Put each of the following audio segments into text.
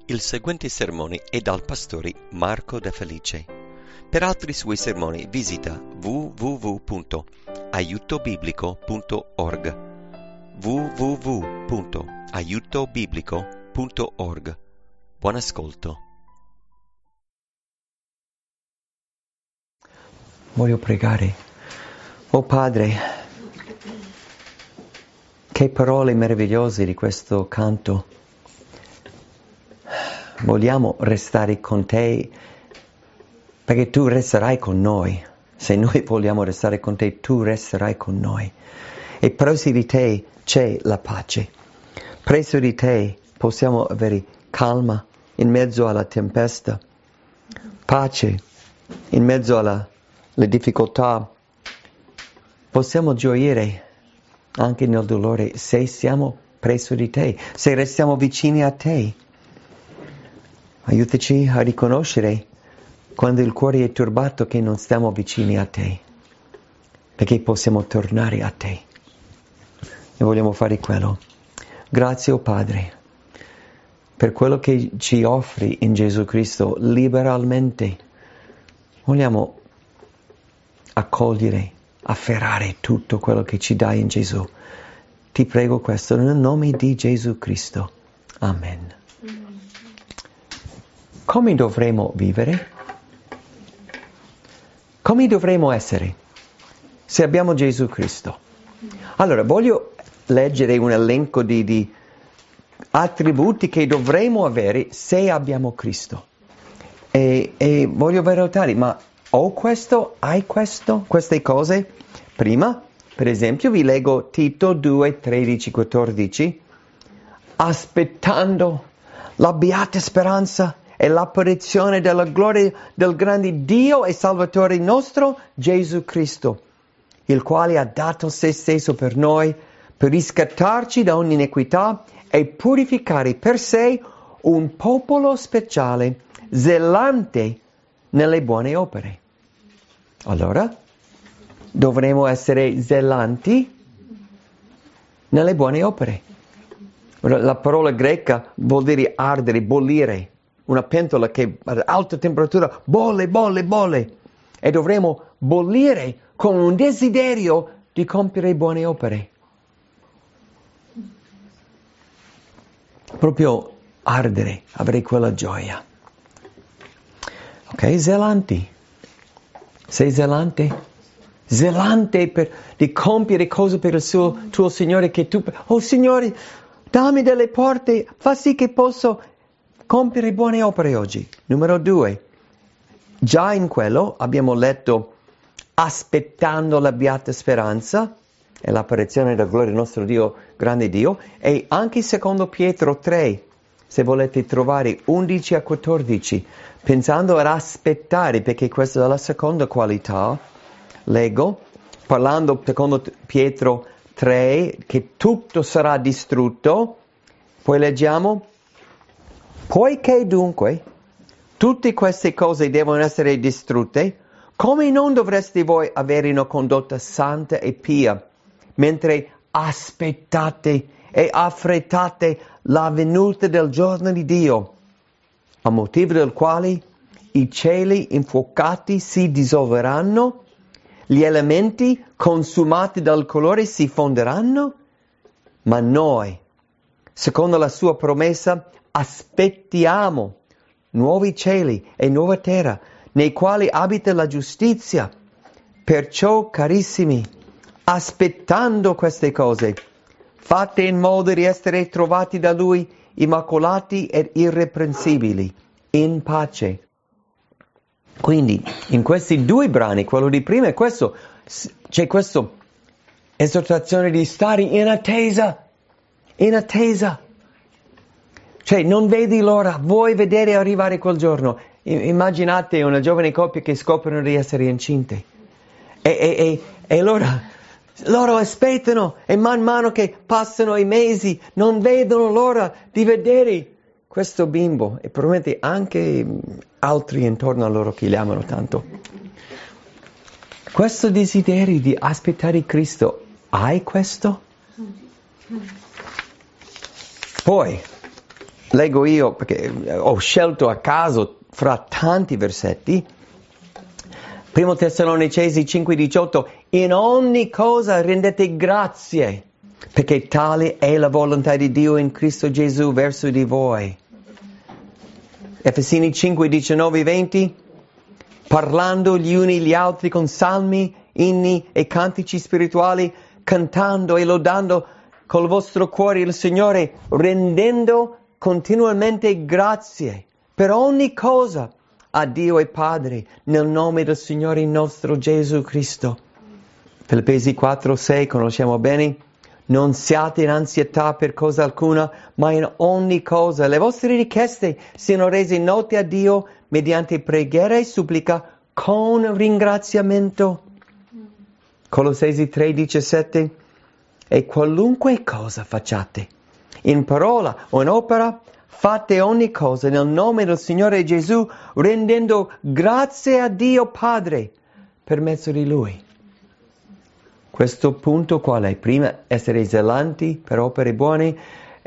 Il seguente sermone è dal pastore Marco De Felice. Per altri suoi sermoni visita www.aiutobiblico.org www.aiutobiblico.org. Buon ascolto. Voglio pregare. Oh Padre, che parole meravigliose di questo canto. Vogliamo restare con te perché tu resterai con noi. Se noi vogliamo restare con te, tu resterai con noi. E presso di te c'è la pace. Presso di te possiamo avere calma in mezzo alla tempesta, pace in mezzo alle difficoltà. Possiamo gioire anche nel dolore se siamo presso di te, se restiamo vicini a te. Aiutaci a riconoscere quando il cuore è turbato che non stiamo vicini a te, perché possiamo tornare a te. E vogliamo fare quello. Grazie, oh Padre, per quello che ci offri in Gesù Cristo liberalmente. Vogliamo accogliere, afferrare tutto quello che ci dai in Gesù. Ti prego questo nel nome di Gesù Cristo. Amen. Come dovremo vivere? Come dovremo essere se abbiamo Gesù Cristo? Allora, voglio leggere un elenco di attributi che dovremo avere se abbiamo Cristo. E voglio valutare, ma ho questo, hai questo, queste cose? Prima, per esempio, vi leggo Tito 2, 13, 14. Aspettando la beata speranza e l'apparizione della gloria del grande Dio e Salvatore nostro, Gesù Cristo, il quale ha dato se stesso per noi, per riscattarci da ogni iniquità e purificare per sé un popolo speciale, zelante nelle buone opere. Allora, dovremo essere zelanti nelle buone opere. La parola greca vuol dire ardere, bollire. Una pentola che ad alta temperatura bolle. E dovremo bollire con un desiderio di compiere buone opere. Proprio ardere, avere quella gioia. Ok, zelanti. Sei zelante? Zelante di compiere cose per il tuo Signore che tu... Oh Signore, dammi delle porte, fa sì che posso compiere buone opere oggi. Numero 2. Già in quello abbiamo letto aspettando la beata speranza e l'apparizione della gloria del nostro Dio, grande Dio, e anche secondo Pietro 3, se volete trovare 11 a 14, pensando ad aspettare, perché questa è la seconda qualità, leggo, parlando secondo Pietro 3, che tutto sarà distrutto, poi leggiamo, poiché dunque tutte queste cose devono essere distrutte, come non dovreste voi avere una condotta santa e pia, mentre aspettate e affrettate la venuta del giorno di Dio, a motivo del quale i cieli infuocati si dissolveranno, gli elementi consumati dal calore si fonderanno, ma noi, secondo la sua promessa, aspettiamo nuovi cieli e nuova terra, nei quali abita la giustizia. Perciò, carissimi, aspettando queste cose, fate in modo di essere trovati da Lui immacolati ed irreprensibili, in pace. Quindi, in questi due brani, quello di prima e questo, c'è questa esortazione di stare in attesa. Cioè, non vedi l'ora, vuoi vedere arrivare quel giorno. Immaginate una giovane coppia che scoprono di essere incinte. E loro aspettano e man mano che passano i mesi non vedono l'ora di vedere questo bimbo e probabilmente anche altri intorno a loro che li amano tanto. Questo desiderio di aspettare Cristo, hai questo? Poi, leggo io perché ho scelto a caso fra tanti versetti. 1 Tessalonicesi 5,18: in ogni cosa rendete grazie, perché tale è la volontà di Dio in Cristo Gesù verso di voi. Efesini 5:19-20: parlando gli uni gli altri con salmi, inni e cantici spirituali, cantando e lodando col vostro cuore il Signore, rendendo continuamente grazie per ogni cosa a Dio e Padre, nel nome del Signore nostro Gesù Cristo. Filippesi 4:6 conosciamo bene. Non siate in ansietà per cosa alcuna, ma in ogni cosa le vostre richieste siano rese note a Dio mediante preghiera e supplica con ringraziamento. Colossesi 3:17: e qualunque cosa facciate, in parola o in opera, fate ogni cosa nel nome del Signore Gesù, rendendo grazie a Dio Padre per mezzo di Lui. Questo punto qual è? Prima, essere zelanti per opere buone,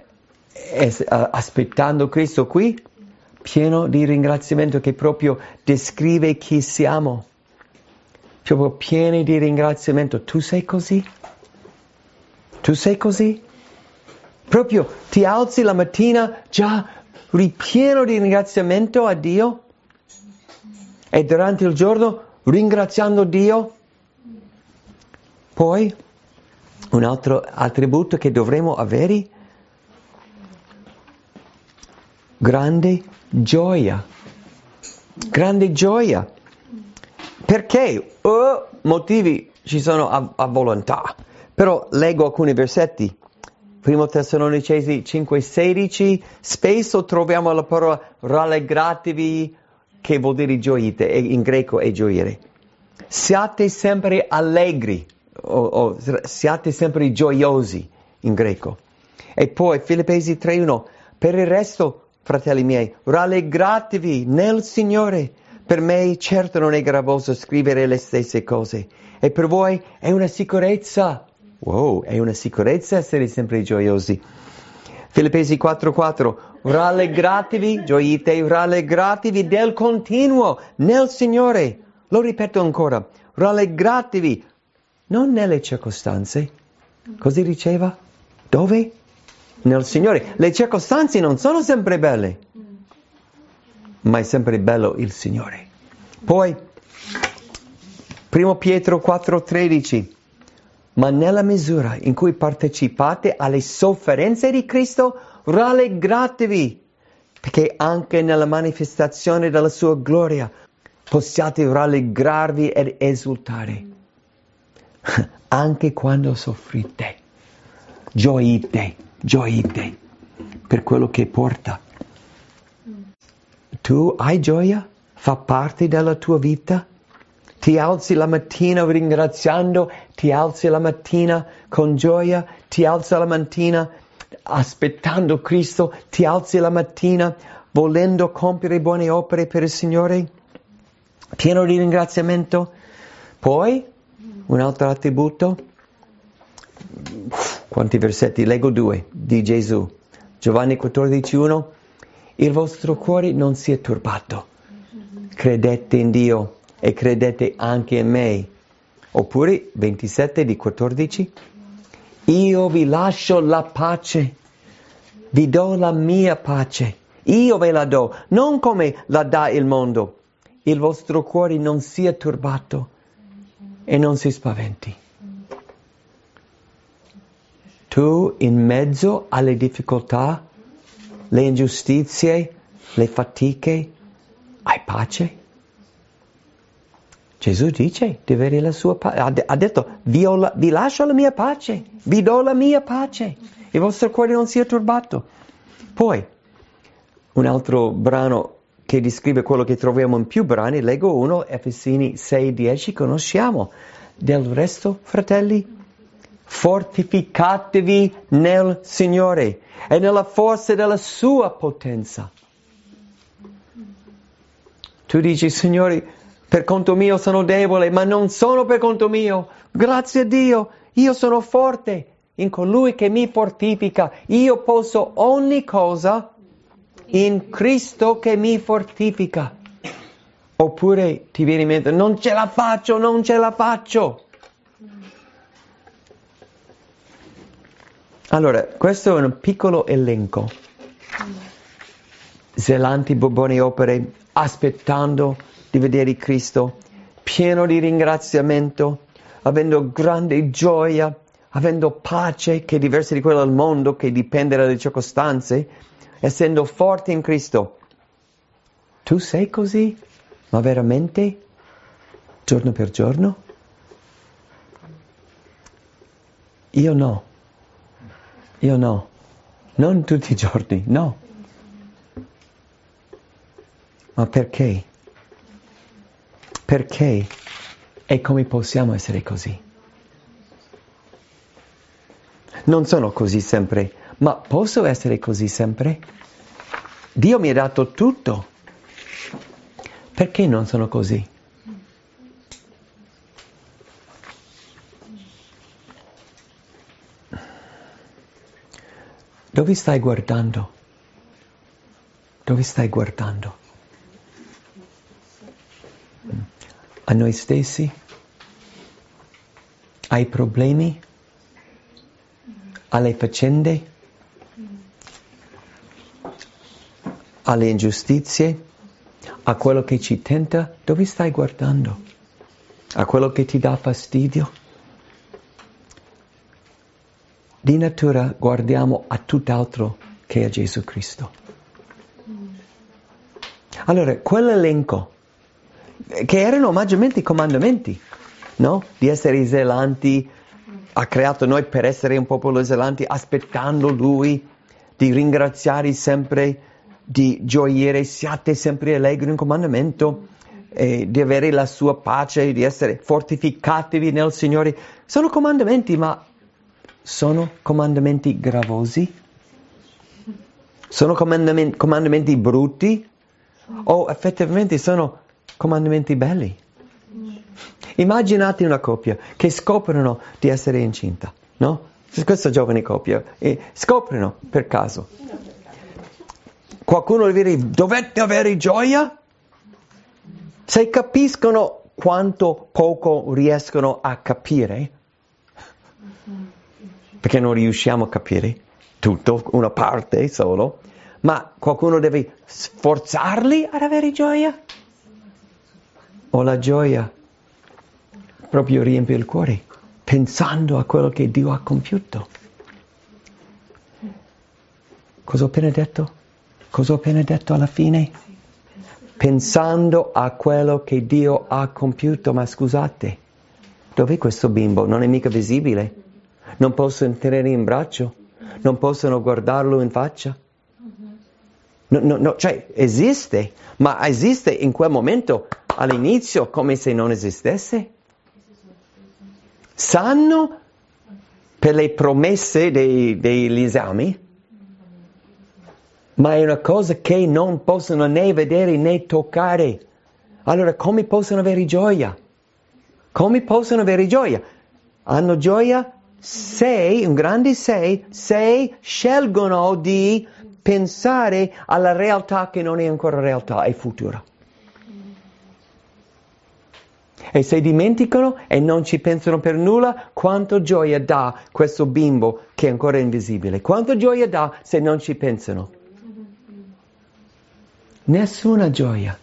aspettando Cristo qui, pieno di ringraziamento, che proprio descrive chi siamo. Proprio pieni di ringraziamento. Tu sei così? Tu sei così? Proprio ti alzi la mattina già ripieno di ringraziamento a Dio? E durante il giorno ringraziando Dio? Poi, un altro attributo che dovremo avere: grande gioia. Grande gioia. Perché? Motivi ci sono a volontà. Però leggo alcuni versetti. 1 Tessalonicesi 5:16, spesso troviamo la parola rallegratevi, che vuol dire gioite, e in greco è gioire. Siate sempre allegri, o siate sempre gioiosi in greco. E poi Filippesi 3:1, per il resto, fratelli miei, rallegratevi nel Signore. Per me certo non è gravoso scrivere le stesse cose, e per voi è una sicurezza. Wow, è una sicurezza essere sempre gioiosi. Filippesi 4:4, rallegratevi, gioite, rallegratevi del continuo nel Signore. Lo ripeto ancora, rallegratevi, non nelle circostanze. Così diceva? Dove? Nel Signore. Le circostanze non sono sempre belle, ma è sempre bello il Signore. Poi, 1 Pietro 4:13, ma nella misura in cui partecipate alle sofferenze di Cristo, rallegratevi, perché anche nella manifestazione della sua gloria possiate rallegrarvi ed esultare. Anche quando soffrite, gioite per quello che porta. Tu hai gioia? Fa parte della tua vita? Ti alzi la mattina ringraziando, ti alzi la mattina con gioia, ti alzi la mattina aspettando Cristo, ti alzi la mattina volendo compiere buone opere per il Signore, pieno di ringraziamento. Poi, un altro attributo, quanti versetti? Leggo 2 di Gesù. Giovanni 14:1, il vostro cuore non sia turbato, credete in Dio e credete anche in me. Oppure 27 di 14, io vi lascio la pace, vi do la mia pace, io ve la do, non come la dà il mondo. Il vostro cuore non sia turbato e non si spaventi. Tu in mezzo alle difficoltà, le ingiustizie, le fatiche, hai pace? Gesù dice di avere la sua pace. Ha detto, vi lascio la mia pace, vi do la mia pace. Il vostro cuore non sia turbato. Poi, un altro brano che descrive quello che troviamo in più brani, leggo uno, Efesini 6:10, conosciamo. Del resto, fratelli, fortificatevi nel Signore e nella forza della sua potenza. Tu dici, Signore, per conto mio sono debole, ma non sono per conto mio. Grazie a Dio, io sono forte in colui che mi fortifica. Io posso ogni cosa in Cristo che mi fortifica. Oppure ti viene in mente, non ce la faccio, non ce la faccio. Allora, questo è un piccolo elenco. Zelanti, buone opere, aspettando di vedere Cristo, pieno di ringraziamento, avendo grande gioia, avendo pace che è diversa di quella del mondo, che dipende dalle circostanze, essendo forti in Cristo. Tu sei così? Ma veramente? Giorno per giorno? Io no. Io no. Non tutti i giorni, no. Ma perché? Perché? E come possiamo essere così? Non sono così sempre, ma posso essere così sempre? Dio mi ha dato tutto. Perché non sono così? Dove stai guardando? Dove stai guardando? A noi stessi? Ai problemi? Alle faccende? Alle ingiustizie? A quello che ci tenta? Dove stai guardando? A quello che ti dà fastidio? Di natura guardiamo a tutt'altro che a Gesù Cristo. Allora, quell'elenco, che erano maggiormente i comandamenti, no? Di essere zelanti, ha creato noi per essere un popolo zelanti, aspettando Lui, di ringraziare sempre, di gioire, siate sempre allegri, un comandamento, di avere la sua pace, di essere fortificatevi nel Signore. Sono comandamenti, ma sono comandamenti gravosi? Sono comandamenti brutti? O effettivamente sono comandamenti belli? Immaginate una coppia che scoprono di essere incinta, no? Questa giovane coppia, e scoprono per caso. Qualcuno deve dire, dovete avere gioia? Se capiscono quanto poco riescono a capire, perché non riusciamo a capire tutto, una parte solo, ma qualcuno deve sforzarli ad avere gioia? O la gioia proprio riempie il cuore, pensando a quello che Dio ha compiuto. Cosa ho appena detto? Cosa ho appena detto alla fine? Pensando a quello che Dio ha compiuto, ma scusate, dov'è questo bimbo? Non è mica visibile? Non possono tenere in braccio? Non possono guardarlo in faccia? No, cioè esiste, ma esiste in quel momento all'inizio come se non esistesse? Sanno per le promesse degli esami, ma è una cosa che non possono né vedere né toccare. Allora come possono avere gioia? Come possono avere gioia? Hanno gioia un grande se scelgono di pensare alla realtà che non è ancora realtà, è futura. E se dimenticano e non ci pensano per nulla, quanto gioia dà questo bimbo che è ancora invisibile? Quanto gioia dà se non ci pensano? Nessuna gioia.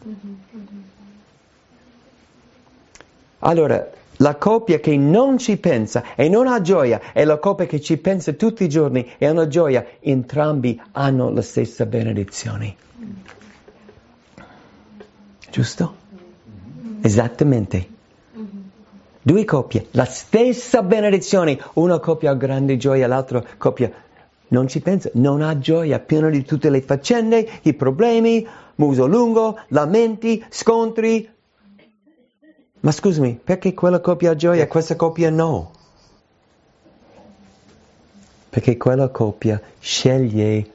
Allora, la coppia che non ci pensa e non ha gioia e la coppia che ci pensa tutti i giorni e hanno gioia, entrambi hanno la stessa benedizione. Giusto? Esattamente. Due coppie, la stessa benedizione. Una coppia ha grande gioia, l'altra coppia non ci pensa, non ha gioia, piena di tutte le faccende, i problemi, muso lungo, lamenti, scontri. Ma scusami, perché quella coppia ha gioia e questa coppia no? Perché quella coppia sceglie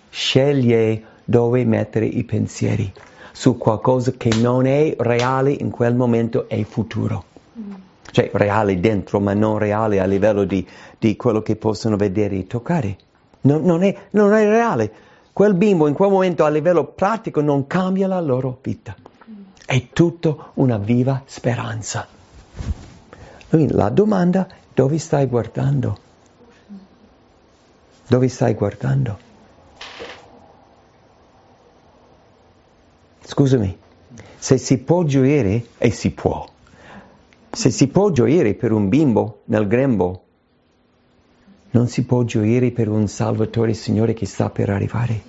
dove mettere i pensieri, su qualcosa che non è reale in quel momento e futuro. Cioè reale dentro, ma non reale a livello di quello che possono vedere e toccare. Non è reale. quel bimbo in quel momento a livello pratico non cambia la loro vita. È tutto una viva speranza. Quindi la domanda, dove stai guardando? Dove stai guardando? Scusami, se si può gioire, e si può, se si può gioire per un bimbo nel grembo, non si può gioire per un Salvatore Signore che sta per arrivare.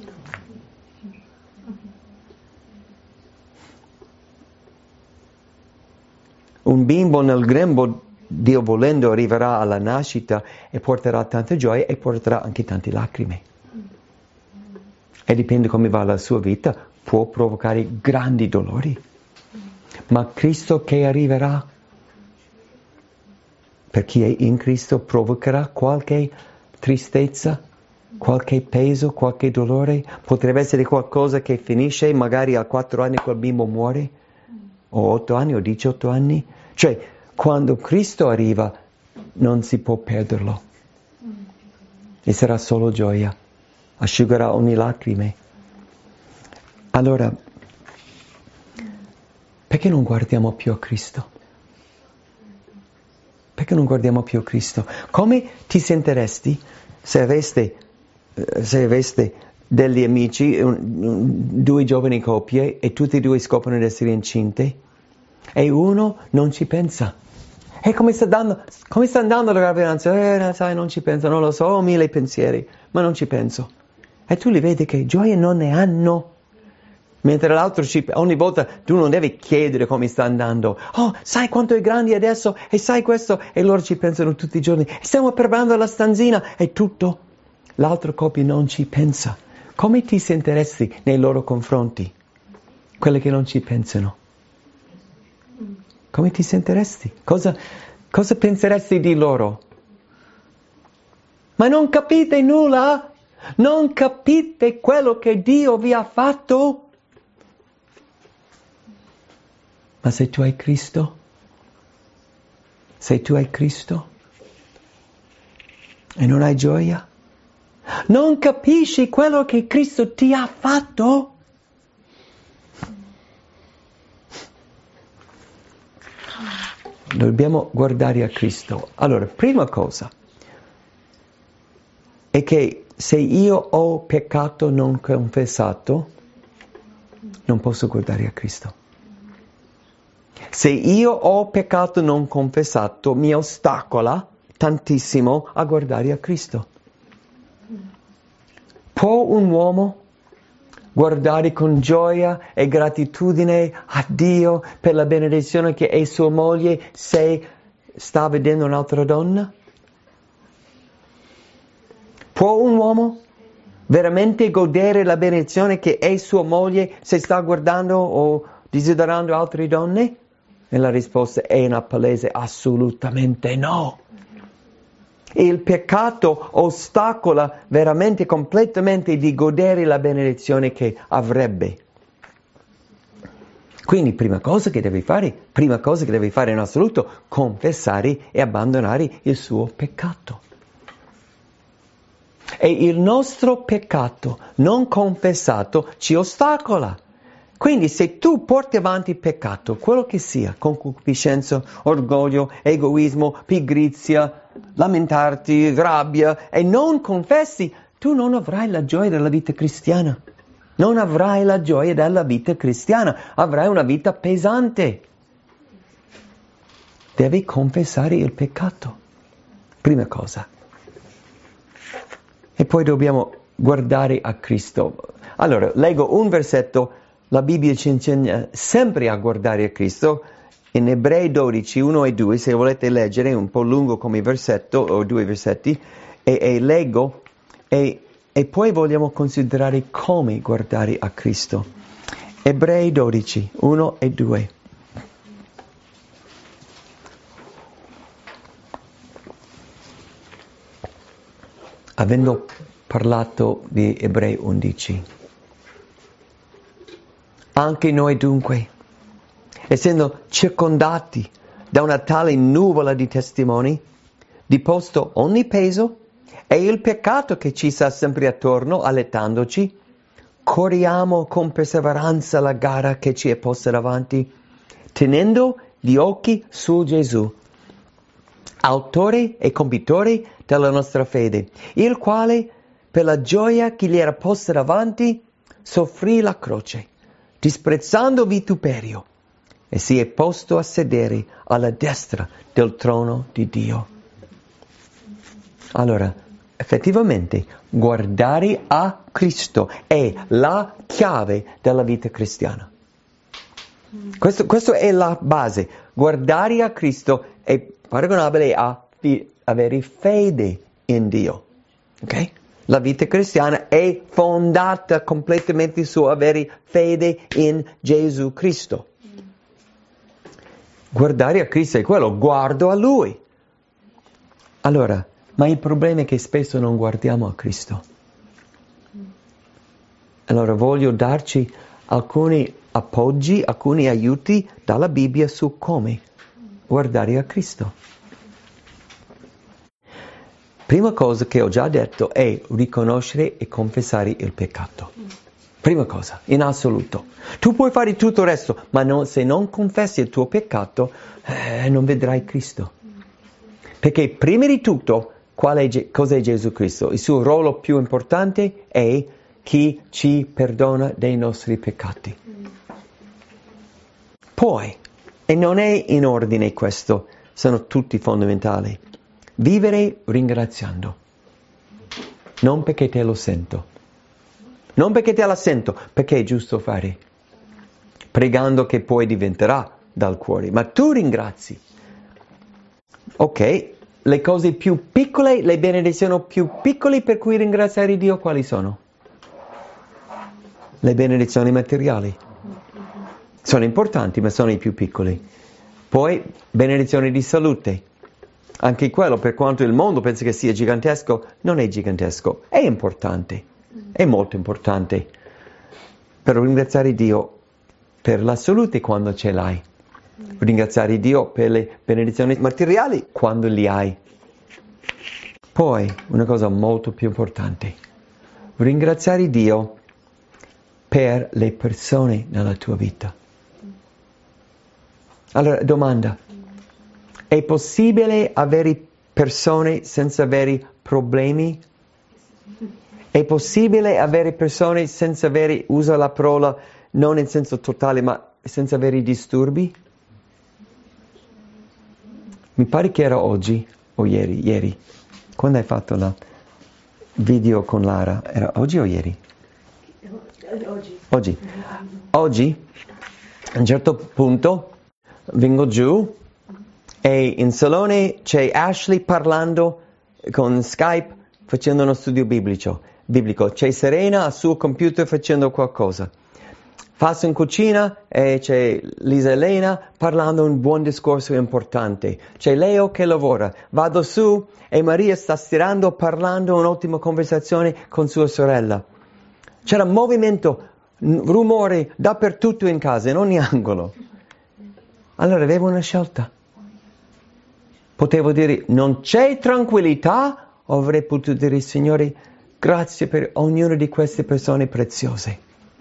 Un bimbo nel grembo, Dio volendo, arriverà alla nascita e porterà tanta gioia e porterà anche tante lacrime. E dipende come va la sua vita, può provocare grandi dolori. Ma Cristo che arriverà, per chi è in Cristo, provocherà qualche tristezza, qualche peso, qualche dolore. Potrebbe essere qualcosa che finisce, magari a 4 anni quel bimbo muore, o 8 anni o 18 anni. Cioè, quando Cristo arriva, non si può perderlo. E sarà solo gioia, asciugherà ogni lacrime. Allora, perché non guardiamo più a Cristo? Perché non guardiamo più a Cristo? Come ti sentiresti se aveste degli amici, 2 giovani coppie, e tutti e 2 scoprono di essere incinte, e uno non ci pensa? E come sta andando la gravidanza? Sai, non ci penso, non lo so, ho 1000 pensieri, ma non ci penso. E tu li vedi che gioia non ne hanno. Mentre l'altro ogni volta tu non devi chiedere come sta andando. Oh, sai quanto è grande adesso? E sai questo? E loro ci pensano tutti i giorni. Stiamo preparando la stanzina e tutto. L'altra coppia non ci pensa. Come ti sentiresti nei loro confronti? Quelli che non ci pensano. Come ti sentiresti? Cosa penseresti di loro? Ma non capite nulla? Non capite quello che Dio vi ha fatto? Ma se tu hai Cristo, e non hai gioia, non capisci quello che Cristo ti ha fatto? Dobbiamo guardare a Cristo. Allora, prima cosa è che se io ho peccato non confessato, non posso guardare a Cristo. Se io ho peccato non confessato, mi ostacola tantissimo a guardare a Cristo. Può un uomo guardare con gioia e gratitudine a Dio per la benedizione che è sua moglie se sta vedendo un'altra donna? Può un uomo veramente godere la benedizione che è sua moglie se sta guardando o desiderando altre donne? E la risposta è una palese assolutamente no. Il peccato ostacola veramente completamente di godere la benedizione che avrebbe. Quindi prima cosa che devi fare in assoluto, confessare e abbandonare il suo peccato. E il nostro peccato non confessato ci ostacola. Quindi se tu porti avanti il peccato, quello che sia, concupiscenza, orgoglio, egoismo, pigrizia, lamentarti, rabbia, e non confessi, tu non avrai la gioia della vita cristiana. Non avrai la gioia della vita cristiana, avrai una vita pesante. Devi confessare il peccato. Prima cosa. E poi dobbiamo guardare a Cristo. Allora, leggo un versetto. La Bibbia ci insegna sempre a guardare a Cristo. In Ebrei 12, 1 e 2, se volete leggere, è un po' lungo come versetto, o 2 versetti, e leggo, e poi vogliamo considerare come guardare a Cristo. Ebrei 12, 1 e 2. Avendo parlato di Ebrei 11. Anche noi dunque, essendo circondati da una tale nuvola di testimoni, deposto ogni peso e il peccato che ci sta sempre attorno, allettandoci, corriamo con perseveranza la gara che ci è posta davanti, tenendo gli occhi su Gesù, autore e compitore della nostra fede, il quale, per la gioia che gli era posta davanti, soffrì la croce, disprezzando vituperio, e si è posto a sedere alla destra del trono di Dio. Allora, effettivamente, guardare a Cristo è la chiave della vita cristiana. Questo è la base. Guardare a Cristo è paragonabile a avere fede in Dio. Ok? La vita cristiana è fondata completamente su avere fede in Gesù Cristo. Guardare a Cristo è quello, guardo a Lui. Allora, ma il problema è che spesso non guardiamo a Cristo. Allora voglio darci alcuni appoggi, alcuni aiuti dalla Bibbia su come guardare a Cristo. Prima cosa che ho già detto è riconoscere e confessare il peccato. Prima cosa, in assoluto. Tu puoi fare tutto il resto, ma se non confessi il tuo peccato, non vedrai Cristo. Perché prima di tutto, cos'è Gesù Cristo? Il suo ruolo più importante è chi ci perdona dei nostri peccati. Poi, e non è in ordine questo, sono tutti fondamentali. Vivere ringraziando. Non perché te lo sento. Non perché te la sento, perché è giusto fare. Pregando che poi diventerà dal cuore. Ma tu ringrazi. Ok, le cose più piccole, le benedizioni più piccole per cui ringraziare Dio, quali sono? Le benedizioni materiali. Sono importanti, ma sono i più piccoli. Poi, benedizioni di salute. Anche quello, per quanto il mondo pensa che sia gigantesco, non è gigantesco. È importante. È molto importante. Per ringraziare Dio per la salute quando ce l'hai. Ringraziare Dio per le benedizioni materiali quando li hai. Poi, una cosa molto più importante. Ringraziare Dio per le persone nella tua vita. Allora, domanda. È possibile avere persone senza avere problemi? È possibile avere persone senza avere, usa la parola non in senso totale, ma senza avere disturbi? Mi pare che era oggi, o ieri. Quando hai fatto la video con Lara? Era oggi o ieri? Oggi, a un certo punto, vengo giù e in salone c'è Ashley parlando con Skype, facendo uno studio biblico. C'è Serena al suo computer facendo qualcosa. Passo in cucina e c'è Lisa Elena parlando un buon discorso importante. C'è Leo che lavora. Vado su e Maria sta stirando, parlando un'ottima conversazione con sua sorella. C'era movimento, rumore dappertutto in casa, in ogni angolo. Allora avevo una scelta. Potevo dire non c'è tranquillità, o avrei potuto dire Signore, grazie per ognuna di queste persone preziose.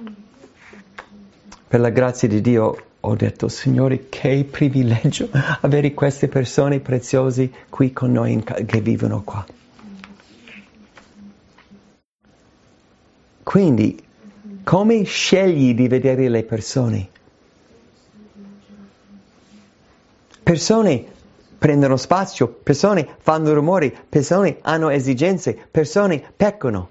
Per la grazia di Dio ho detto, Signore, che privilegio avere queste persone preziose qui con noi che vivono qua. Quindi, come scegli di vedere le persone? Persone prendono spazio, persone fanno rumori, persone hanno esigenze, persone peccano.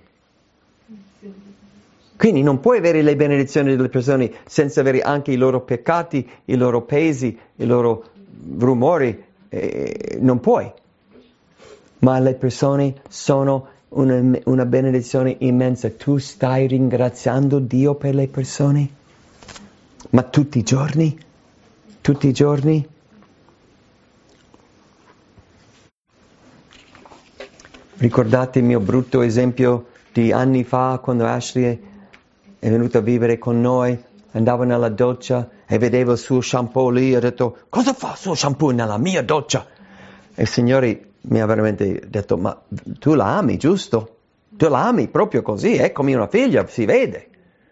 Quindi non puoi avere le benedizioni delle persone senza avere anche i loro peccati, i loro pesi, i loro rumori. Non puoi. Ma le persone sono una benedizione immensa. Tu stai ringraziando Dio per le persone? Ma tutti i giorni? Tutti i giorni? Ricordate il mio brutto esempio di anni fa quando Ashley è venuto a vivere con noi, andavo nella doccia e vedevo il suo shampoo lì, ho detto, cosa fa il suo shampoo nella mia doccia? E il Signore mi ha veramente detto, ma tu la ami, giusto? Tu la ami proprio così, è come una figlia, si vede.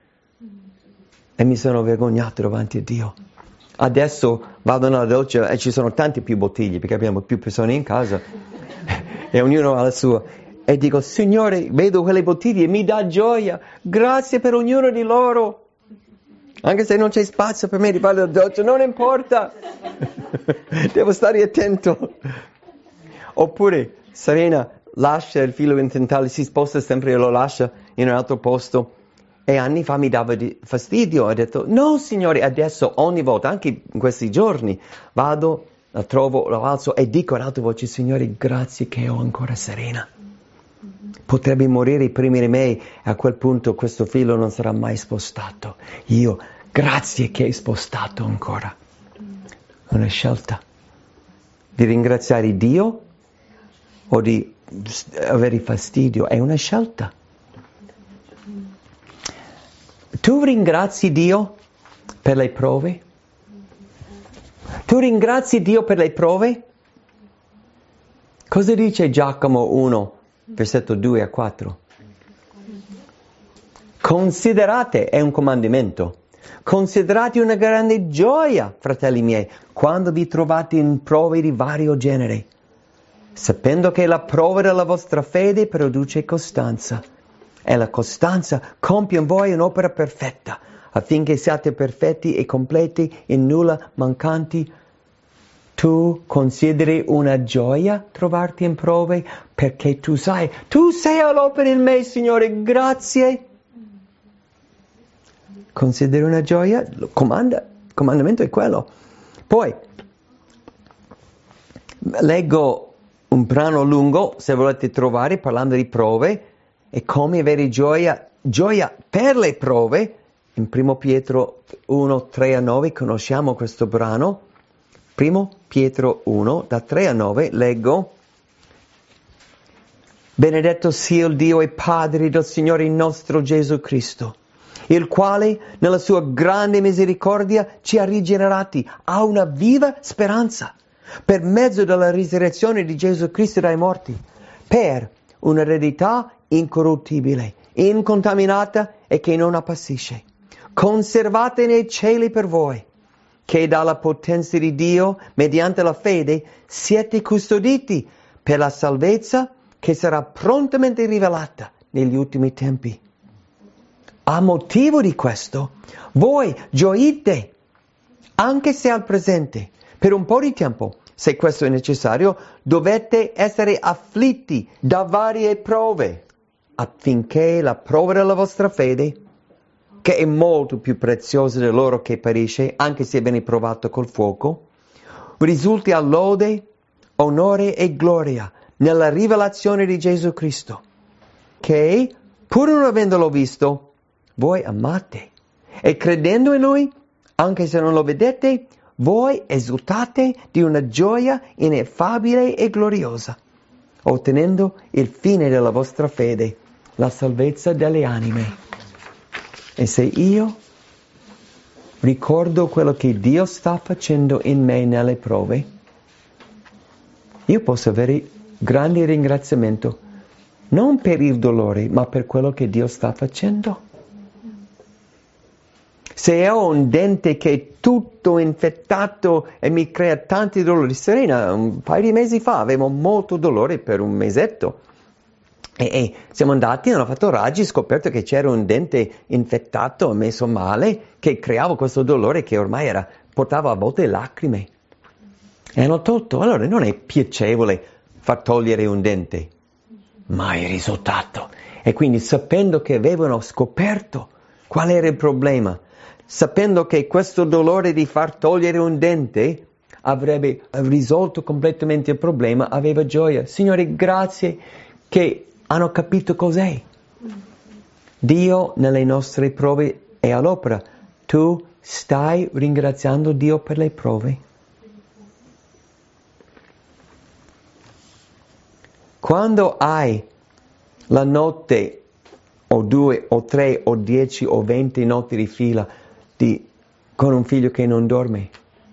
E mi sono vergognato davanti a Dio. Adesso vado nella doccia e ci sono tante più bottiglie perché abbiamo più persone in casa e ognuno ha la sua. E dico, Signore, vedo quelle bottiglie e mi dà gioia. Grazie per ognuno di loro. Anche se non c'è spazio per me di fare la doccia, non importa. Devo stare attento. Oppure Serena lascia il filo dentale, si sposta sempre e lo lascia in un altro posto. E anni fa mi dava fastidio. Ho detto, no Signore, adesso ogni volta, anche in questi giorni, vado, la trovo, la alzo e dico ad alta voce, Signore, grazie che ho ancora Serena. Potrebbe morire prima di me e a quel punto questo filo non sarà mai spostato. Io, grazie che hai spostato ancora. Una scelta di ringraziare Dio o di avere fastidio, è una scelta. Tu ringrazi Dio per le prove? Tu ringrazi Dio per le prove? Cosa dice Giacomo 1, versetto 2 a 4? Considerate, è un comandamento, considerate una grande gioia, fratelli miei, quando vi trovate in prove di vario genere, sapendo che la prova della vostra fede produce costanza. E la costanza compie in voi un'opera perfetta, affinché siate perfetti e completi, in nulla mancanti. Tu consideri una gioia trovarti in prove, perché tu sei all'opera in me, Signore, grazie. Consideri una gioia, il comandamento è quello. Poi, leggo un brano lungo, se volete trovare, parlando di prove, e come avere gioia per le prove. In 1 Pietro 1, 3 a 9, conosciamo questo brano. 1 Pietro 1, da 3 a 9, leggo. Benedetto sia il Dio e Padre del Signore nostro Gesù Cristo, il quale, nella sua grande misericordia, ci ha rigenerati a una viva speranza, per mezzo della risurrezione di Gesù Cristo dai morti, per un'eredità incorruttibile, incontaminata e che non appassisce, conservate nei cieli per voi, che dalla potenza di Dio, mediante la fede, siete custoditi per la salvezza che sarà prontamente rivelata negli ultimi tempi. A motivo di questo, voi gioite, anche se al presente, per un po' di tempo, se questo è necessario, dovete essere afflitti da varie prove, affinché la prova della vostra fede, che è molto più preziosa dell'oro che perisce, anche se viene provato col fuoco, risulti a lode, onore e gloria nella rivelazione di Gesù Cristo, che, pur non avendolo visto, voi amate, e credendo in Lui, anche se non lo vedete, voi esultate di una gioia ineffabile e gloriosa, ottenendo il fine della vostra fede, la salvezza delle anime. E se io ricordo quello che Dio sta facendo in me nelle prove, io posso avere grande ringraziamento, non per il dolore, ma per quello che Dio sta facendo. Se ho un dente che è tutto infettato e mi crea tanti dolori, Serena, un paio di mesi fa avevo molto dolore per un mesetto. E siamo andati, hanno fatto raggi, scoperto che c'era un dente infettato, messo male, che creava questo dolore che ormai portava a volte lacrime. E hanno tolto. Allora non è piacevole far togliere un dente, ma il risultato. E quindi sapendo che avevano scoperto qual era il problema, sapendo che questo dolore di far togliere un dente avrebbe risolto completamente il problema, aveva gioia. Signore, grazie che hanno capito cos'è. Dio nelle nostre prove è all'opera. Tu stai ringraziando Dio per le prove? Quando hai la notte o 2 o 3 o 10 o 20 notti di fila con un figlio che non dorme,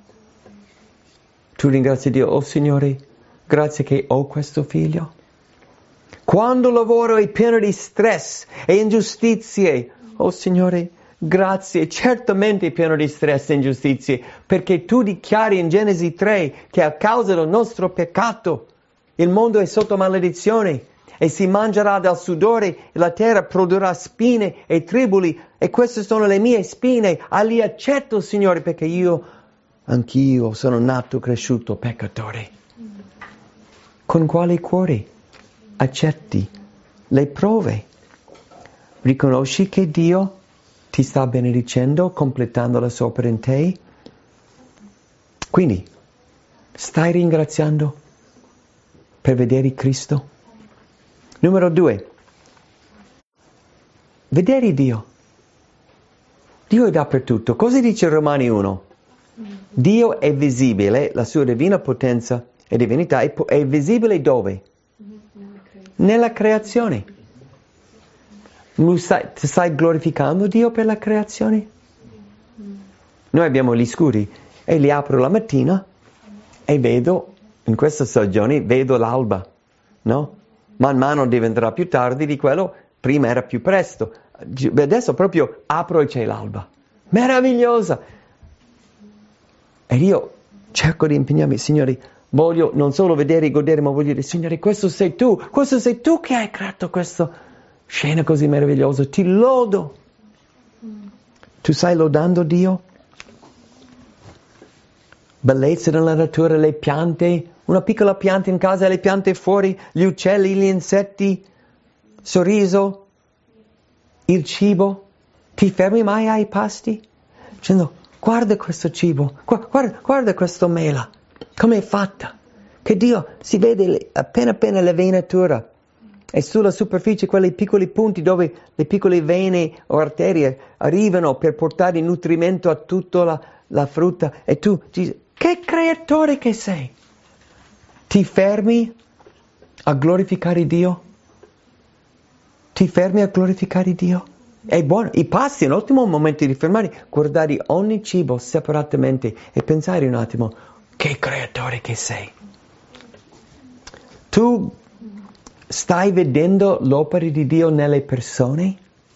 tu ringrazi Dio, oh Signore, grazie che ho questo figlio. Quando il lavoro è pieno di stress e ingiustizie, oh Signore, grazie, certamente pieno di stress e ingiustizie, perché tu dichiari in Genesi 3 che a causa del nostro peccato il mondo è sotto maledizione e si mangerà dal sudore e la terra produrrà spine e triboli e queste sono le mie spine, li accetto Signore perché anch'io sono nato, cresciuto peccatore. Con quale cuore accetti le prove? Riconosci che Dio ti sta benedicendo, completando la sua opera in te? Quindi, stai ringraziando per vedere Cristo? Numero 2. Vedere Dio. Dio è dappertutto. Cosa dice Romani 1? Dio è visibile, la sua divina potenza e divinità è visibile dove? Nella creazione. Ti stai glorificando Dio per la creazione? Noi abbiamo gli scuri e li apro la mattina e vedo, in questa stagione, vedo l'alba, no? Man mano diventerà più tardi di quello, prima era più presto. Adesso proprio apro e c'è l'alba. Meravigliosa! E io cerco di impegnarmi, Signore, voglio non solo vedere e godere, ma voglio dire, Signore, questo sei tu che hai creato questa scena così meravigliosa, ti lodo. Tu stai lodando Dio? Bellezza nella natura, le piante, una piccola pianta in casa, le piante fuori, gli uccelli, gli insetti, sorriso, il cibo. Ti fermi mai ai pasti? Dicendo, guarda questo cibo, guarda questa mela, come è fatta. Che Dio si vede appena la venatura. E sulla superficie quei piccoli punti dove le piccole vene o arterie arrivano per portare nutrimento a tutta la frutta. E tu dici, che creatore che sei! Ti fermi a glorificare Dio? Ti fermi a glorificare Dio? È buono, i passi è un ottimo momento di fermare, guardare ogni cibo separatamente e pensare un attimo, che creatore che sei! Tu stai vedendo l'opera di Dio nelle persone?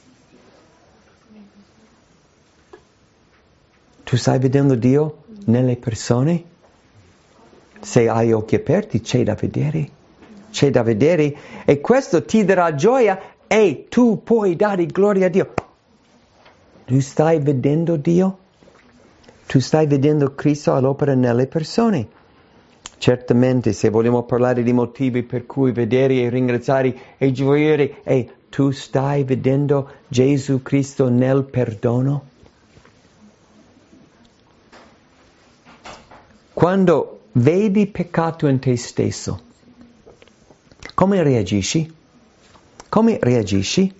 Tu stai vedendo Dio nelle persone? Se hai occhi aperti c'è da vedere e questo ti darà gioia e tu puoi dare gloria a Dio. Tu stai vedendo Dio? Tu stai vedendo Cristo all'opera nelle persone? Certamente, se vogliamo parlare di motivi per cui vedere e ringraziare e gioire, tu stai vedendo Gesù Cristo nel perdono? Quando vedi peccato in te stesso, come reagisci? Come reagisci?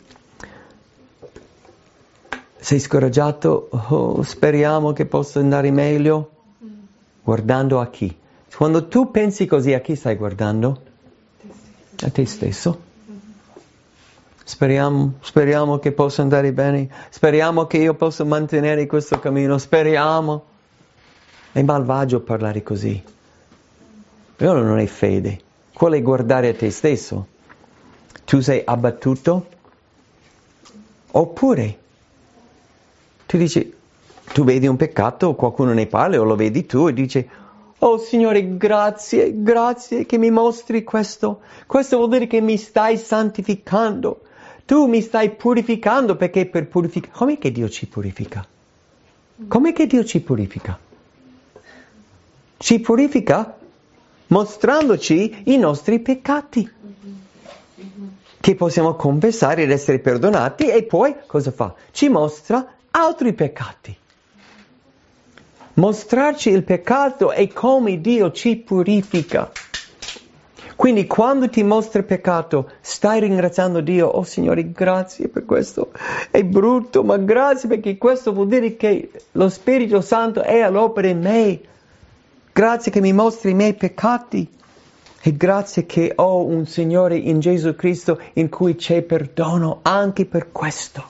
Sei scoraggiato? Oh, speriamo che possa andare meglio? Guardando a chi? Quando tu pensi così, a chi stai guardando? A te stesso. Speriamo che possa andare bene. Speriamo che io possa mantenere questo cammino. Speriamo. È malvagio parlare così. Quello non è fede. Quello è guardare a te stesso. Tu sei abbattuto? Oppure tu dici, tu vedi un peccato, qualcuno ne parla o lo vedi tu e dici, oh Signore, grazie che mi mostri questo. Questo vuol dire che mi stai santificando. Tu mi stai purificando perché per purificare... Com'è che Dio ci purifica? Com'è che Dio ci purifica? Ci purifica mostrandoci i nostri peccati, che possiamo confessare ed essere perdonati, e poi cosa fa? Ci mostra altri peccati. Mostrarci il peccato è come Dio ci purifica. Quindi quando ti mostra il peccato, stai ringraziando Dio. Oh Signore, grazie per questo. È brutto, ma grazie perché questo vuol dire che lo Spirito Santo è all'opera in me. Grazie che mi mostri i miei peccati. E grazie che ho un Signore in Gesù Cristo in cui c'è perdono anche per questo.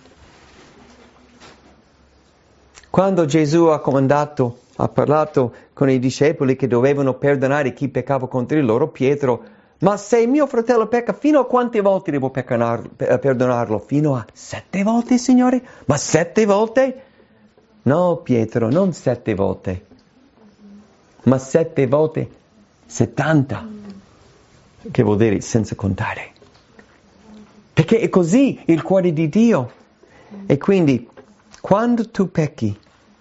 Quando Gesù ha parlato con i discepoli che dovevano perdonare chi peccava contro di loro, Pietro Ma se mio fratello pecca, fino a quante volte devo perdonarlo? Fino a 7 volte, Signore? Ma 7 volte? No, Pietro, non 7 volte, ma 7 volte 70, che vuol dire senza contare. Perché è così il cuore di Dio. E quindi, quando tu pecchi,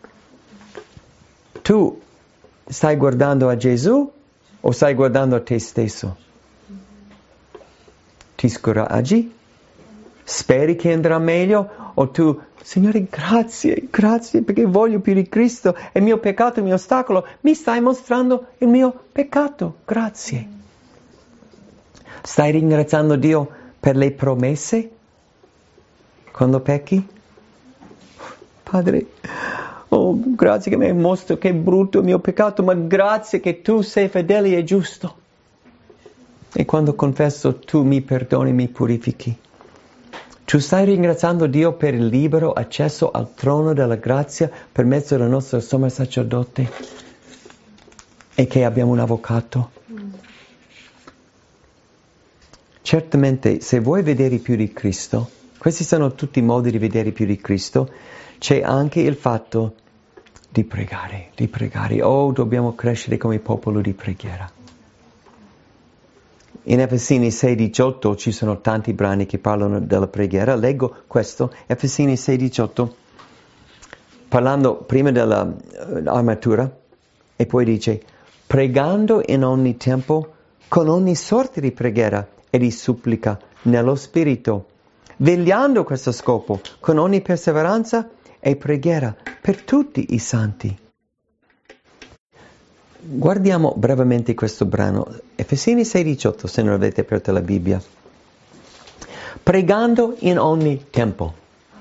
tu stai guardando a Gesù o stai guardando a te stesso? Ti scoraggi? Speri che andrà meglio? O tu, Signore, grazie perché voglio più di Cristo, è il mio peccato, il mio ostacolo, mi stai mostrando il mio peccato, grazie. Stai ringraziando Dio per le promesse quando pecchi? Padre, oh, grazie che mi hai mostrato che è brutto il mio peccato, ma grazie che tu sei fedele e giusto. E quando confesso, tu mi perdoni, mi purifichi. Tu stai ringraziando Dio per il libero accesso al trono della grazia per mezzo del nostro sommo sacerdote e che abbiamo un avvocato. Certamente, se vuoi vedere più di Cristo, questi sono tutti i modi di vedere più di Cristo, c'è anche il fatto di pregare. Oh, dobbiamo crescere come popolo di preghiera. In Efesini 6,18 ci sono tanti brani che parlano della preghiera. Leggo questo, Efesini 6,18, parlando prima dell'armatura, e poi dice, pregando in ogni tempo, con ogni sorta di preghiera e di supplica nello Spirito, vegliando questo scopo, con ogni perseveranza e preghiera per tutti i santi. Guardiamo brevemente questo brano, Efesini 6,18, se non avete aperto la Bibbia. Pregando in ogni tempo.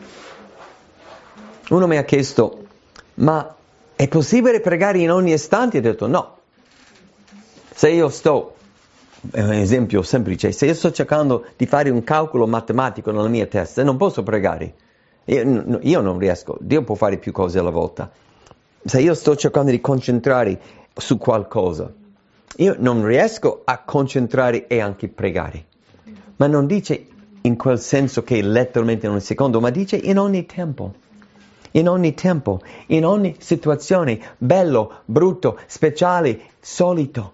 Uno mi ha chiesto, ma è possibile pregare in ogni istante? Ho detto no. Se io è un esempio semplice, se io sto cercando di fare un calcolo matematico nella mia testa, non posso pregare. Io non riesco, Dio può fare più cose alla volta. Se io sto cercando di concentrare su qualcosa, io non riesco a concentrare e anche pregare. Ma non dice in quel senso che letteralmente in un secondo, ma dice in ogni tempo, in ogni situazione, bello, brutto, speciale, solito.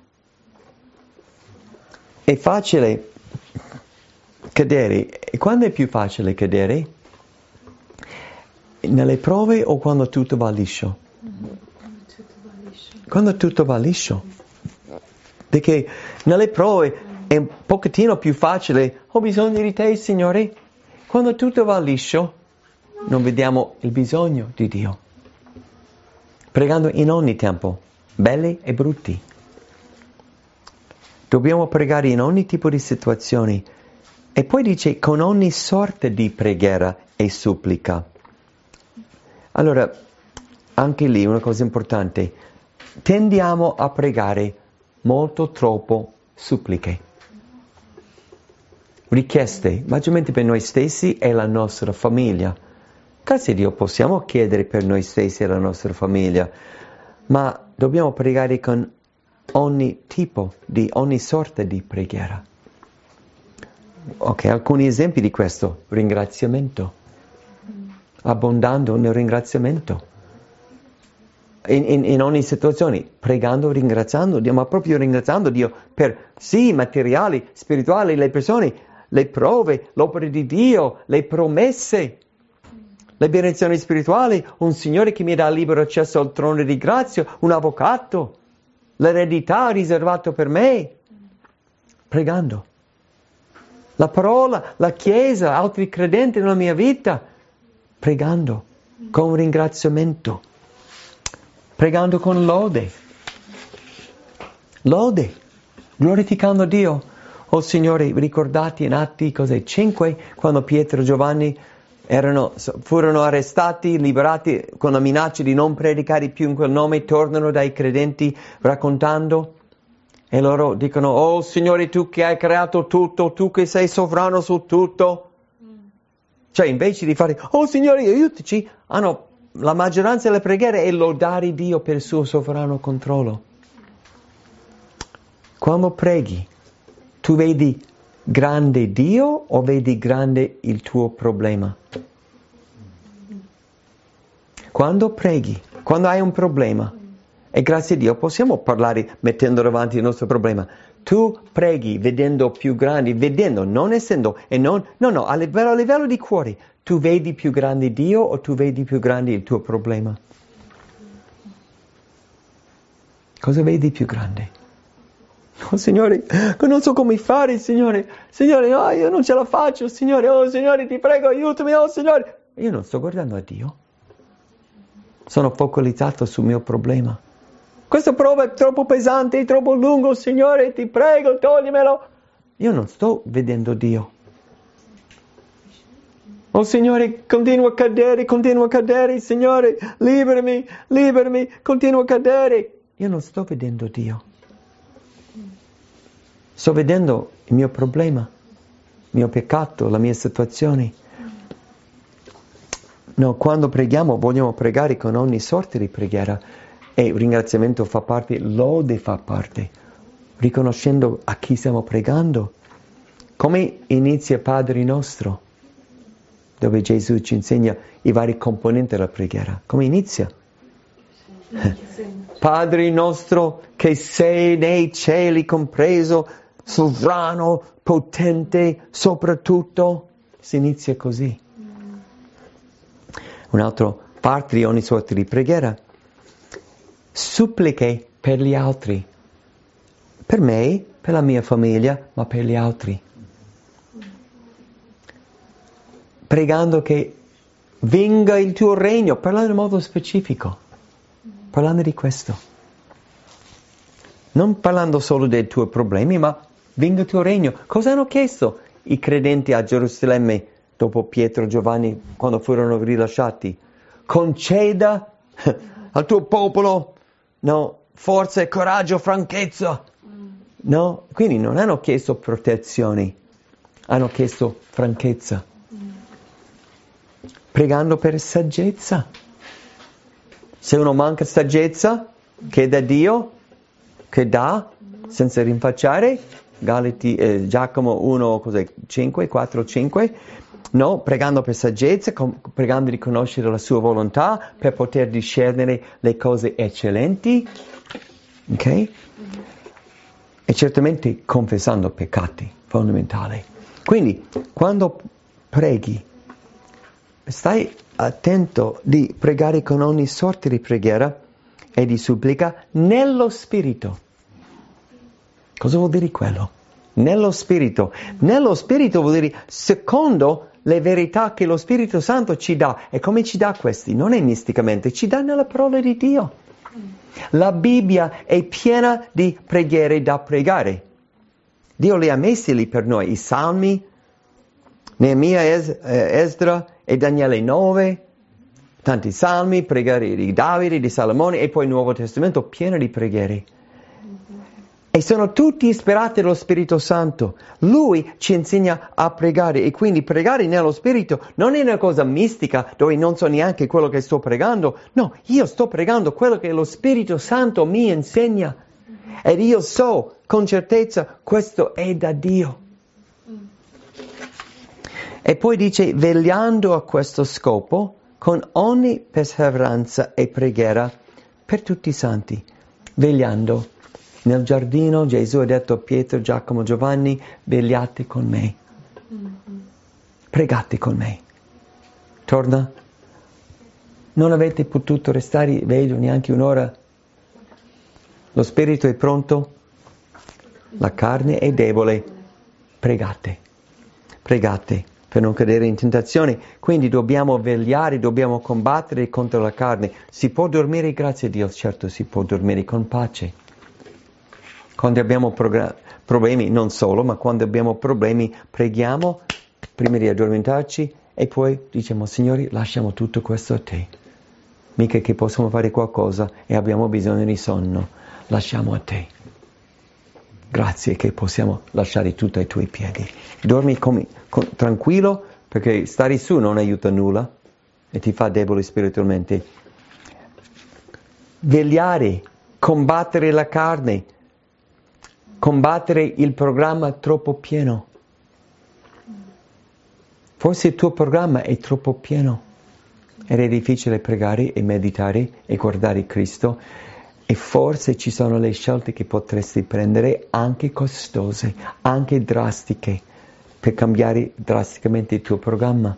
È facile cadere. E quando è più facile cadere? Nelle prove o quando tutto va liscio? Quando tutto va liscio. Perché nelle prove è un pochettino più facile, ho bisogno di te, Signore. Quando tutto va liscio, non vediamo il bisogno di Dio. Pregando in ogni tempo, belli e brutti. Dobbiamo pregare in ogni tipo di situazioni. E poi dice con ogni sorta di preghiera e supplica. Allora, anche lì una cosa importante. Tendiamo a pregare molto troppo suppliche. Richieste, maggiormente per noi stessi e la nostra famiglia. Grazie a Dio possiamo chiedere per noi stessi e la nostra famiglia, ma dobbiamo pregare con ogni sorta di preghiera. Ok, alcuni esempi di questo. Ringraziamento. Abbondando nel ringraziamento. In ogni situazione, pregando, ringraziando Dio, ma proprio ringraziando Dio per, sì, materiali, spirituali, le persone, le prove, l'opera di Dio, le promesse, le benedizioni spirituali, un Signore che mi dà libero accesso al trono di grazia, un avvocato, l'eredità riservata per me, pregando. La parola, la Chiesa, altri credenti nella mia vita, pregando con ringraziamento, pregando con lode, glorificando Dio. Oh Signore, ricordati in Atti 5, quando Pietro e Giovanni furono arrestati, liberati con la minaccia di non predicare più in quel nome, tornano dai credenti raccontando e loro dicono, oh Signore, tu che hai creato tutto, tu che sei sovrano su tutto. Cioè invece di fare, oh Signore, aiutaci, la maggioranza delle preghiere è lodare Dio per il suo sovrano controllo. Quando preghi, Tu vedi grande Dio o vedi grande il tuo problema? Quando preghi, quando hai un problema, e grazie a Dio possiamo parlare mettendo davanti il nostro problema, tu preghi vedendo più grandi, vedendo, non essendo, e non, no, a livello di cuore, tu vedi più grande Dio o tu vedi più grande il tuo problema? Cosa vedi più grande? Oh Signore, non so come fare, Signore, oh, io non ce la faccio, Signore, oh Signore, ti prego, aiutami, oh Signore. Io non sto guardando a Dio, sono focalizzato sul mio problema. Questa prova è troppo pesante, è troppo lungo, Signore, ti prego, toglimelo. Io non sto vedendo Dio. Oh Signore, continuo a cadere, Signore, liberami, continuo a cadere. Io non sto vedendo Dio. Sto vedendo il mio problema, il mio peccato, la mia situazione. No, quando preghiamo vogliamo pregare con ogni sorta di preghiera e il ringraziamento fa parte, lode fa parte, riconoscendo a chi stiamo pregando. Come inizia Padre nostro, dove Gesù ci insegna i vari componenti della preghiera. Come inizia? Padre nostro che sei nei cieli compreso, sovrano, potente, soprattutto. Si inizia così. Un'altra parte di ogni sorta di preghiera. Suppliche per gli altri. Per me, per la mia famiglia, ma per gli altri. Pregando che venga il tuo regno, parlando in modo specifico. Parlando di questo. Non parlando solo dei tuoi problemi, ma venga il tuo regno. Cosa hanno chiesto i credenti a Gerusalemme dopo Pietro e Giovanni quando furono rilasciati? Conceda al tuo popolo, no, forza e coraggio, franchezza. No? Quindi non hanno chiesto protezioni, hanno chiesto franchezza. Pregando per saggezza. Se uno manca saggezza, chiede a Dio, che dà, senza rinfacciare, Giacomo 1, 5, 4, 5, no, pregando per saggezza, pregando di conoscere la sua volontà, per poter discernere le cose eccellenti, ok? E certamente confessando peccati, fondamentale. Quindi, quando preghi, stai attento di pregare con ogni sorta di preghiera e di supplica nello Spirito. Cosa vuol dire quello? Nello Spirito. Nello Spirito vuol dire secondo le verità che lo Spirito Santo ci dà. E come ci dà questi? Non è misticamente, ci dà nella parola di Dio. La Bibbia è piena di preghiere da pregare. Dio le ha messi lì per noi, i Salmi, Neemia, Esdra e Daniele 9, tanti salmi, preghiere di Davide, di Salomone e poi il Nuovo Testamento pieno di preghiere. E sono tutti ispirati dallo Spirito Santo. Lui ci insegna a pregare e quindi pregare nello Spirito non è una cosa mistica dove non so neanche quello che sto pregando. No, io sto pregando quello che lo Spirito Santo mi insegna. Ed io so con certezza questo è da Dio. E poi dice, vegliando a questo scopo, con ogni perseveranza e preghiera per tutti i santi. Vegliando. Nel giardino Gesù ha detto a Pietro, Giacomo, Giovanni, vegliate con me. Pregate con me. Torna. Non avete potuto restare veglio neanche un'ora. Lo spirito è pronto. La carne è debole. Pregate. Pregate. Per non cadere in tentazione, quindi dobbiamo vegliare, dobbiamo combattere contro la carne. Si può dormire, grazie a Dio, certo si può dormire con pace. Quando abbiamo problemi, non solo, ma quando abbiamo problemi, preghiamo prima di addormentarci e poi diciamo, Signore, lasciamo tutto questo a te. Mica che possiamo fare qualcosa e abbiamo bisogno di sonno, lasciamo a te. Grazie che possiamo lasciare tutto ai tuoi piedi. Dormi tranquillo, perché stare su non aiuta nulla e ti fa debole spiritualmente. Vegliare, combattere la carne, combattere il programma troppo pieno. Forse il tuo programma è troppo pieno ed è difficile pregare e meditare e guardare Cristo, e forse ci sono le scelte che potresti prendere, anche costose, anche drastiche, per cambiare drasticamente il tuo programma.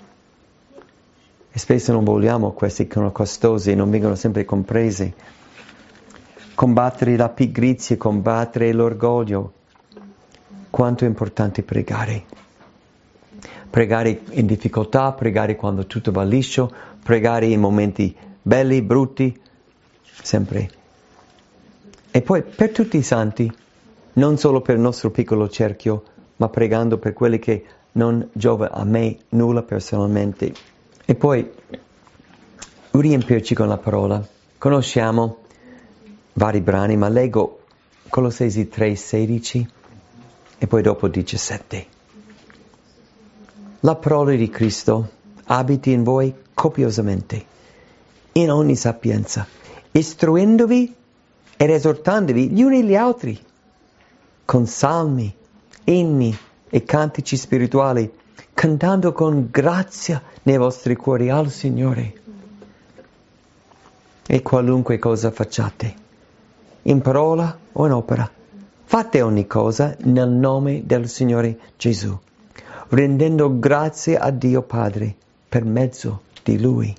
E spesso non vogliamo queste che sono costose e non vengono sempre comprese. Combattere la pigrizia, combattere l'orgoglio. Quanto è importante pregare. Pregare in difficoltà, pregare quando tutto va liscio, pregare in momenti belli, brutti, sempre. E poi per tutti i santi, non solo per il nostro piccolo cerchio, ma pregando per quelli che non giova a me nulla personalmente. E poi riempirci con la parola. Conosciamo vari brani, ma leggo Colossesi 3:16 e poi dopo 17. La parola di Cristo abiti in voi copiosamente, in ogni sapienza, istruendovi ed esortandovi gli uni gli altri, con salmi, inni e cantici spirituali, cantando con grazia nei vostri cuori al Signore. E qualunque cosa facciate, in parola o in opera, fate ogni cosa nel nome del Signore Gesù, rendendo grazie a Dio Padre per mezzo di Lui.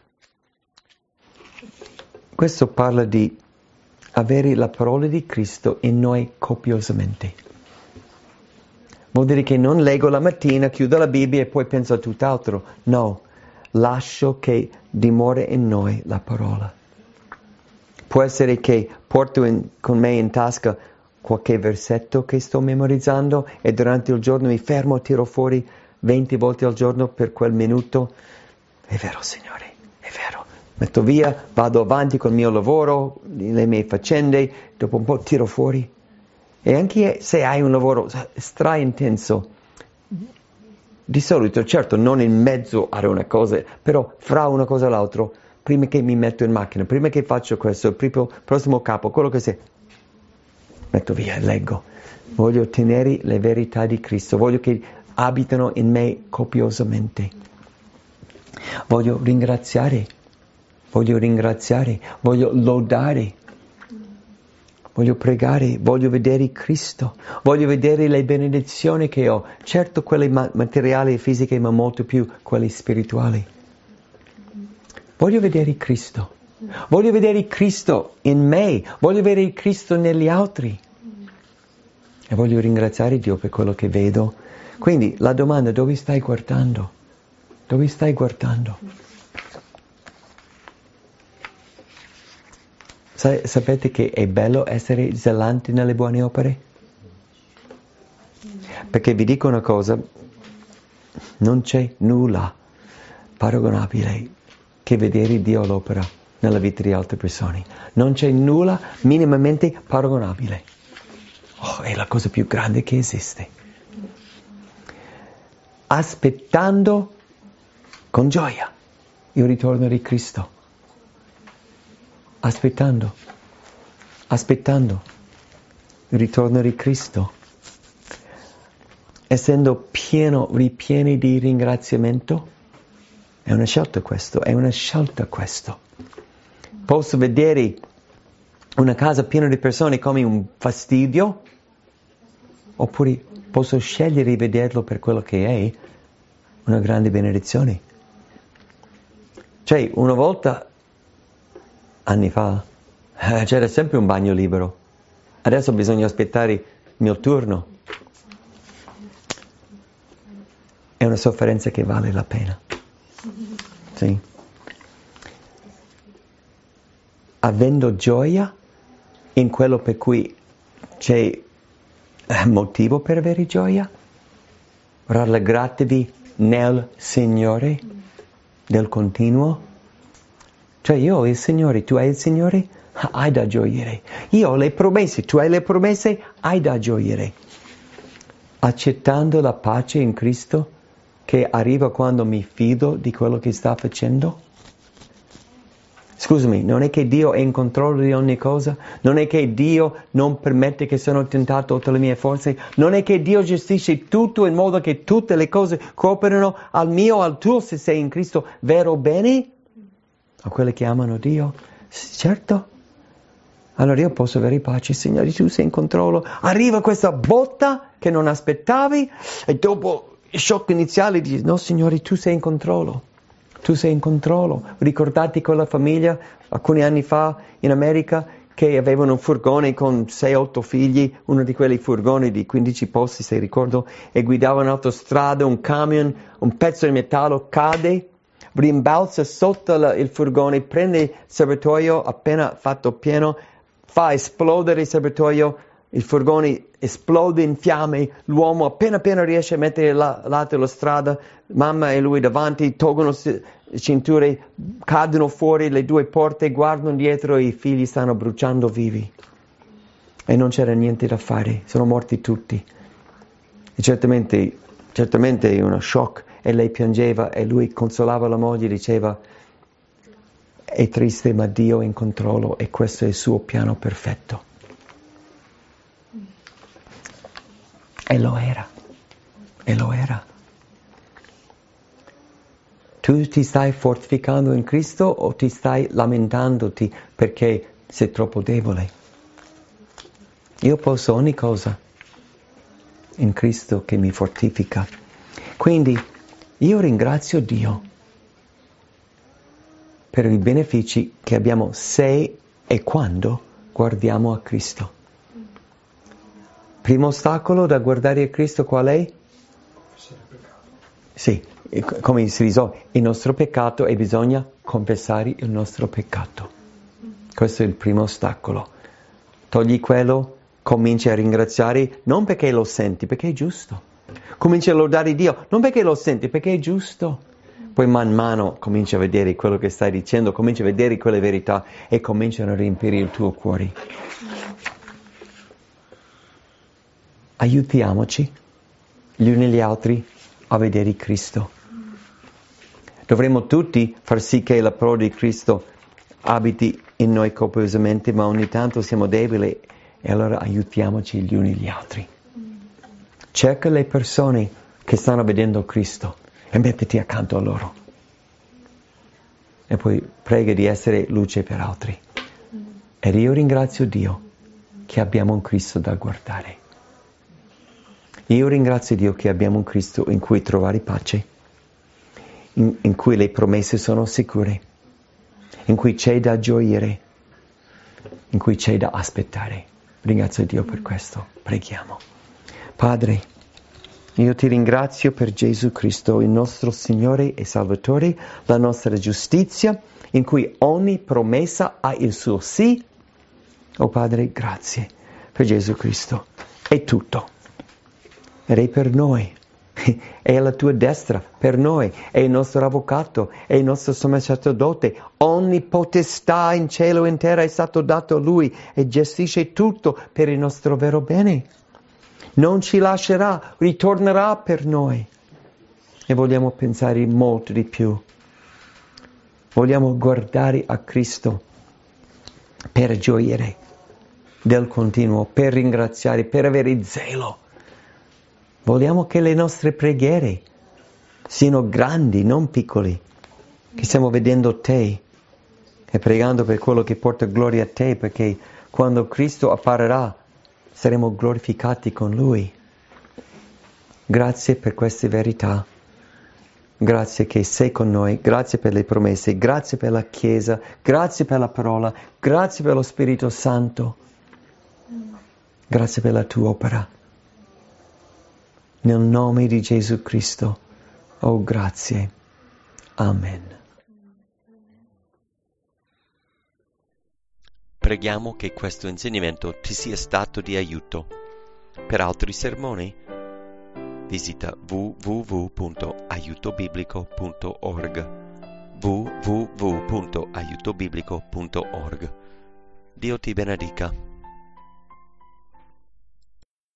Questo parla di avere la parola di Cristo in noi copiosamente. Vuol dire che non leggo la mattina, chiudo la Bibbia e poi penso a tutt'altro. No, lascio che dimori in noi la parola. Può essere che porto con me in tasca qualche versetto che sto memorizzando e durante il giorno mi fermo, tiro fuori 20 volte al giorno per quel minuto. È vero, Signore, è vero. Metto via, vado avanti con il mio lavoro, le mie faccende, dopo un po' tiro fuori. E anche se hai un lavoro stra-intenso, di solito, certo, non in mezzo a una cosa, però fra una cosa e l'altra, prima che mi metto in macchina, prima che faccio questo, il prossimo capo, quello che sia, metto via e leggo. Voglio tenere le verità di Cristo, voglio che abitano in me copiosamente. Voglio ringraziare, voglio lodare, voglio pregare, voglio vedere Cristo, voglio vedere le benedizioni che ho, certo quelle materiali e fisiche, ma molto più quelle spirituali. Voglio vedere Cristo in me, voglio vedere Cristo negli altri e voglio ringraziare Dio per quello che vedo. Quindi la domanda: dove stai guardando? Dove stai guardando? Sapete che è bello essere zelanti nelle buone opere? Perché vi dico una cosa, non c'è nulla paragonabile che vedere Dio all'opera nella vita di altre persone. Non c'è nulla minimamente paragonabile. Oh, è la cosa più grande che esiste. Aspettando con gioia il ritorno di Cristo. Aspettando il ritorno di Cristo, essendo ripieni di ringraziamento. È una scelta questo. Posso vedere una casa piena di persone come un fastidio, oppure posso scegliere di vederlo per quello che è, una grande benedizione. Cioè, una volta, anni fa, c'era sempre un bagno libero. Adesso bisogna aspettare il mio turno. È una sofferenza che vale la pena. Sì. Avendo gioia in quello per cui c'è motivo per avere gioia, rallegratevi nel Signore del continuo. Cioè io ho il Signore, tu hai il Signore, hai da gioire. Io ho le promesse, tu hai le promesse, hai da gioire. Accettando la pace in Cristo che arriva quando mi fido di quello che sta facendo. Scusami, non è che Dio è in controllo di ogni cosa? Non è che Dio non permette che sono tentato tutte le mie forze? Non è che Dio gestisce tutto in modo che tutte le cose cooperano al mio, al tuo, se sei in Cristo, vero bene? A quelli che amano Dio? Certo. Allora io posso avere pace, Signore, tu sei in controllo. Arriva questa botta che non aspettavi e dopo il shock iniziale dici, no Signore, tu sei in controllo. Tu sei in controllo. Ricordate quella famiglia alcuni anni fa in America che avevano un furgone con 6-8 figli, uno di quelli furgoni di 15 posti se ricordo, e guidavano in autostrada, un camion, un pezzo di metallo cade, rimbalza sotto il furgone, prende il serbatoio appena fatto pieno, fa esplodere il serbatoio, il furgone esplode in fiamme, l'uomo appena riesce a mettere lato la strada, mamma e lui davanti, tolgono le cinture, cadono fuori le due porte, guardano dietro e i figli stanno bruciando vivi. E non c'era niente da fare, sono morti tutti. E certamente è uno shock, e lei piangeva e lui consolava la moglie, diceva, è triste ma Dio è in controllo e questo è il suo piano perfetto. E lo era. Tu ti stai fortificando in Cristo o ti stai lamentandoti perché sei troppo debole? Io posso ogni cosa in Cristo che mi fortifica. Quindi io ringrazio Dio per i benefici che abbiamo se e quando guardiamo a Cristo. Primo ostacolo da guardare a Cristo qual è? Sì, come si risolve? Il nostro peccato e bisogna confessare il nostro peccato. Questo è il primo ostacolo. Togli quello, cominci a ringraziare non perché lo senti, perché è giusto. Cominci a lodare Dio, non perché lo senti, perché è giusto. Poi man mano cominci a vedere quello che stai dicendo, cominci a vedere quelle verità e cominciano a riempire il tuo cuore. Aiutiamoci gli uni gli altri a vedere Cristo. Dovremmo tutti far sì che la parola di Cristo abiti in noi copiosamente, ma ogni tanto siamo deboli e allora aiutiamoci gli uni gli altri. Cerca le persone che stanno vedendo Cristo e mettiti accanto a loro. E poi prega di essere luce per altri. Ed io ringrazio Dio che abbiamo un Cristo da guardare. Io ringrazio Dio che abbiamo un Cristo in cui trovare pace, in cui le promesse sono sicure, in cui c'è da gioire, in cui c'è da aspettare. Ringrazio Dio per questo. Preghiamo. Padre, io ti ringrazio per Gesù Cristo, il nostro Signore e Salvatore, la nostra giustizia, in cui ogni promessa ha il suo sì. Oh Padre, grazie per Gesù Cristo. È tutto. Ed è per noi, è alla tua destra, per noi, è il nostro avvocato, è il nostro sommo sacerdote, ogni potestà in cielo e in terra è stato dato a Lui e gestisce tutto per il nostro vero bene. Non ci lascerà, ritornerà per noi e vogliamo pensare molto di più. Vogliamo guardare a Cristo per gioire del continuo, per ringraziare, per avere zelo. Vogliamo che le nostre preghiere siano grandi, non piccole, che stiamo vedendo te e pregando per quello che porta gloria a te, perché quando Cristo apparirà saremo glorificati con Lui. Grazie per queste verità, grazie che sei con noi, grazie per le promesse, grazie per la Chiesa, grazie per la parola, grazie per lo Spirito Santo, grazie per la tua opera. Nel nome di Gesù Cristo, oh grazie. Amen. Preghiamo che questo insegnamento ti sia stato di aiuto. Per altri sermoni, visita www.aiutobiblico.org www.aiutobiblico.org. Dio ti benedica.